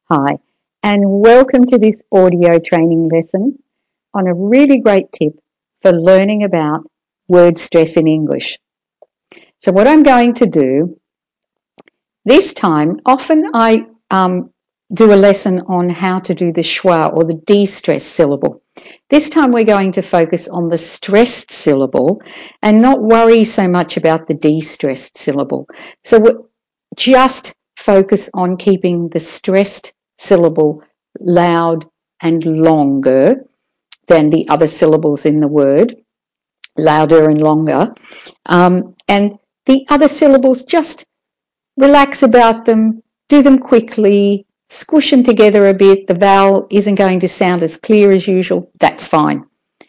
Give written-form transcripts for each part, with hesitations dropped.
Hi, and welcome to this audio training lesson on a really great tip for learning about word stress in English. So what I'm going to do this time, often I do a lesson on how to do the schwa or the de-stress syllable. This time we're going to focus on the stressed syllable and not worry so much about the de-stressed syllable. So we'll just focus on keeping the stressed syllable loud and longer than the other syllables in the word, louder and longer. And the other syllables, just relax about them, do them quickly, squish them together a bit. The vowel isn't going to sound as clear as usual. That's fine.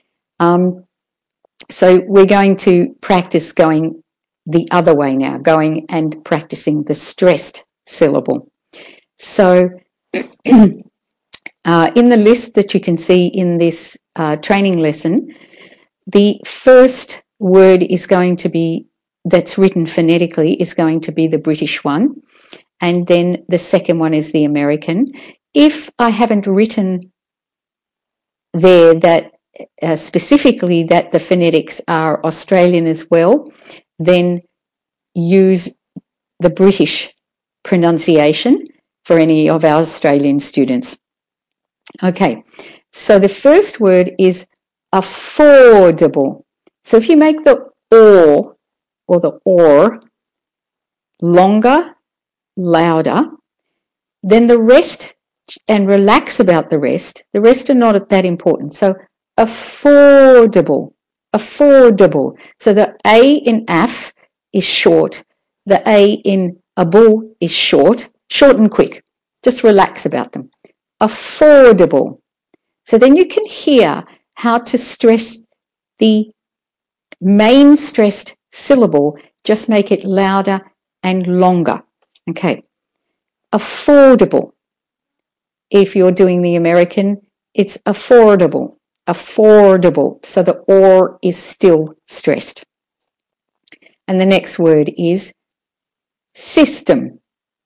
So we're going to practice going the other way now, going and practicing the stressed syllable. So in the list that you can see in this training lesson, the first word is going to be, that's written phonetically, is going to be the British one. And then the second one is the American. If I haven't written there that specifically that the phonetics are Australian as well, then use the British pronunciation for any of our Australian students. Okay, so the first word is affordable. So if you make the or the or longer, louder, then the rest, and relax about the rest are not that important. So affordable. So the A in af is short. The A in able is short and quick. Just relax about them. Affordable. So then you can hear how to stress the main stressed syllable. Just make it louder and longer. Okay. Affordable. If you're doing the American, it's affordable. So the or is still stressed. And the next word is system.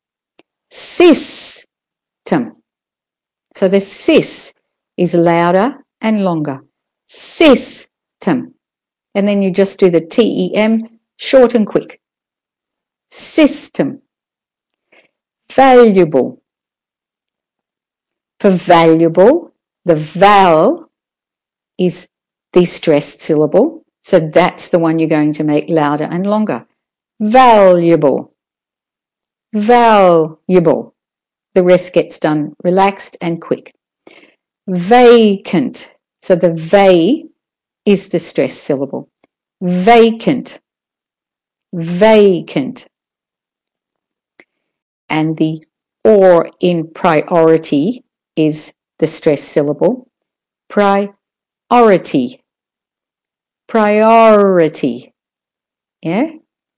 System. So the sis is louder and longer. System. And then you just do the TEM, short and quick. System. Valuable. For valuable, the vowel is the stressed syllable. So that's the one you're going to make louder and longer. Valuable. Valuable. The rest gets done relaxed and quick. Vacant. So the va is the stressed syllable. Vacant. Vacant. And the or in priority is the stressed syllable. Priority. Priority. Yeah?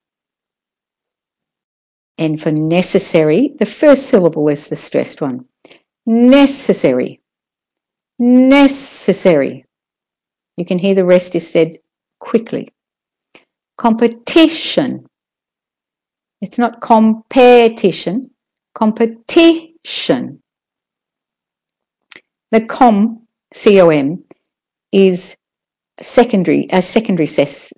And for necessary, the first syllable is the stressed one. Necessary. Necessary. You can hear the rest is said quickly. Competition. It's not competition. Competition. The C-O-M, is a secondary stress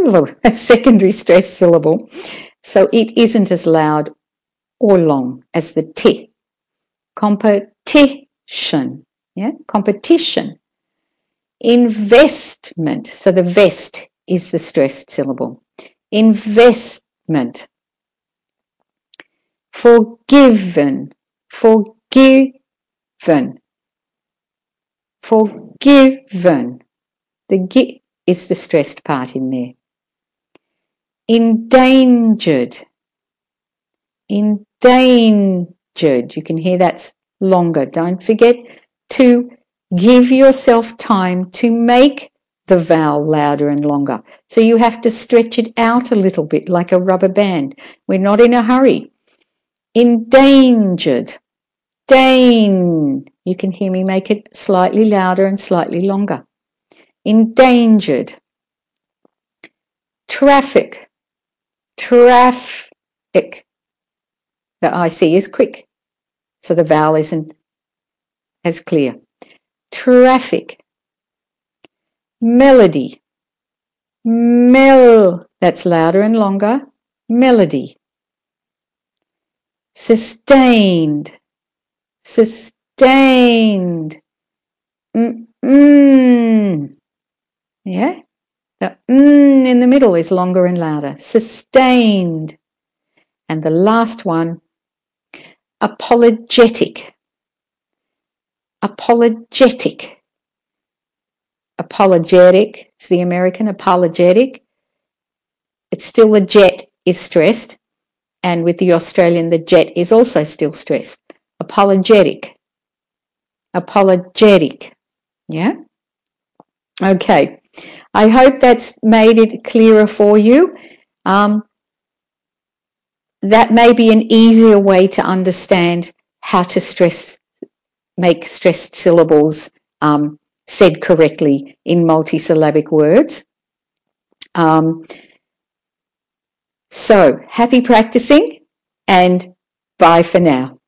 syllable. So it isn't as loud or long as the T. Competition. Yeah? Competition. Investment. So the vest is the stressed syllable. Investment. Forgiven. Forgiven. Forgiven. The G is the stressed part in there. Endangered. Endangered. You can hear that's longer. Don't forget to give yourself time to make the vowel louder and longer. So you have to stretch it out a little bit like a rubber band. We're not in a hurry. Endangered. Dane. You can hear me make it slightly louder and slightly longer. Endangered. Traffic. Traffic. The IC is quick. so the vowel isn't as clear. Traffic. Melody. That's louder and longer. Melody. Sustained. Sustained. Yeah? The in the middle is longer and louder. Sustained. And the last one, apologetic. Apologetic. Apologetic. It's the American apologetic. It's still the jet is stressed. And with the Australian, the jet is also still stressed. Apologetic. Apologetic. Yeah? Okay. I hope that's made it clearer for you. That may be an easier way to understand how to make stressed syllables said correctly in multisyllabic words. So happy practicing and bye for now.